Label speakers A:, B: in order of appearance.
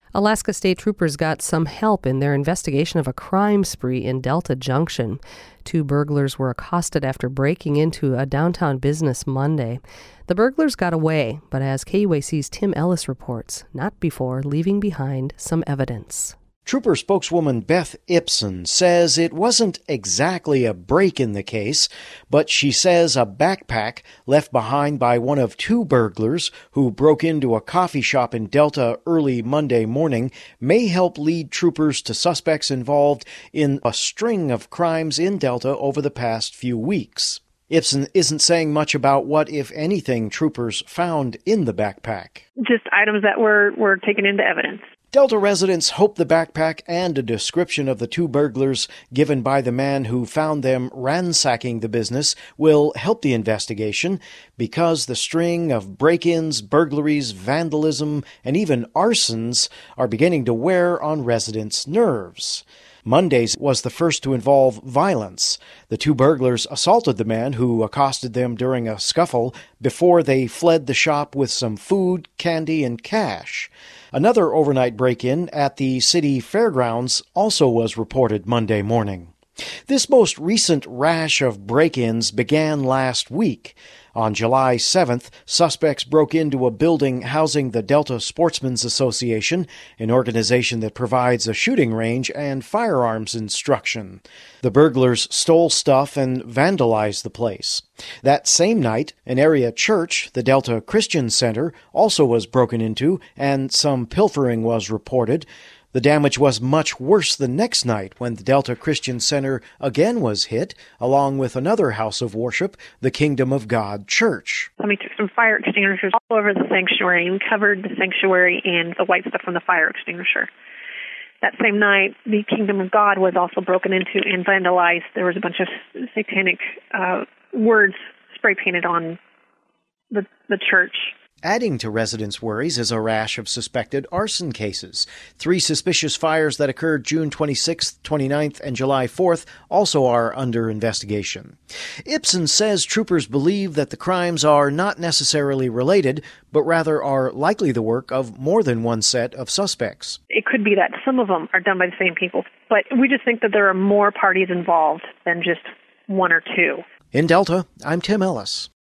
A: Alaska State Troopers got some help in their investigation of a crime spree in Delta Junction. 2 burglars were accosted after breaking into a downtown business Monday. The burglars got away, but as KUAC's Tim Ellis reports, not before leaving behind some evidence.
B: Trooper spokeswoman Beth Ipson says it wasn't exactly a break in the case, but she says a backpack left behind by one of 2 burglars who broke into a coffee shop in Delta early Monday morning may help lead troopers to suspects involved in a string of crimes in Delta over the past few weeks. Ipson isn't saying much about what, if anything, troopers found in the backpack.
C: Just items that were taken into evidence.
B: Delta residents hope the backpack and a description of the 2 burglars given by the man who found them ransacking the business will help the investigation, because the string of break-ins, burglaries, vandalism, and even arsons are beginning to wear on residents' nerves. Monday's was the first to involve violence. The 2 burglars assaulted the man who accosted them during a scuffle before they fled the shop with some food, candy, and cash. Another overnight break-in at the city fairgrounds also was reported Monday morning. This most recent rash of break-ins began last week. On July 7th, suspects broke into a building housing the Delta Sportsmen's Association, an organization that provides a shooting range and firearms instruction. The burglars stole stuff and vandalized the place. That same night, an area church, the Delta Christian Center, also was broken into, and some pilfering was reported. The damage was much worse the next night when the Delta Christian Center again was hit, along with another house of worship, the Kingdom of God Church.
C: We took some fire extinguishers all over the sanctuary and covered the sanctuary and the white stuff from the fire extinguisher. That same night, the Kingdom of God was also broken into and vandalized. There was a bunch of satanic words spray painted on the church.
B: Adding to residents' worries is a rash of suspected arson cases. 3 suspicious fires that occurred June 26th, 29th, and July 4th also are under investigation. Ipson says troopers believe that the crimes are not necessarily related, but rather are likely the work of more than one set of suspects.
C: It could be that some of them are done by the same people, but we just think that there are more parties involved than just 1 or 2.
B: In Delta, I'm Tim Ellis.